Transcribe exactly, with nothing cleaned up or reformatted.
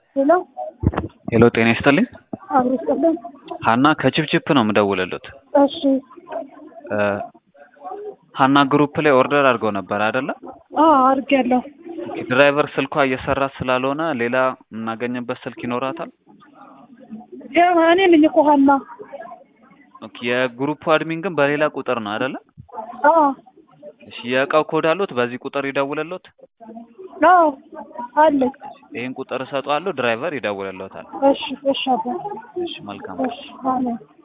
ሄሎ ሄሎ ጤና ይስጥልኝ። አብሮ ይስጥልኝ። ሀና ከችፕችፕ ነው የምደውልልዎት። እሺ ሀና ግሩፕ ላይ ኦርደር አድርገው ነበር አይደለ? አዎ አድርጌያለሁ። ድራይቨር ስልኳ እየሰራ ስላልሆነ ሌላ የምናገኝበት ስልክ ይኖራታል? ያው እኔ ነኝ እኮ ሀና። ኦኬ የግሩፕ አድሚን ግን በሌላ ቁጥር ነው አይደለ? አዎ እሺ የእቃው ኮድ አሉት? በዚህ ቁጥር ይደውልልዎት? አዎ አለ። ይሄን ቁጥር እሰጠዋለሁ፣ ድራይቨር ይደውልልዎታል። እሺ እሺ አባ እሺ መልካም። እሺ አሜን።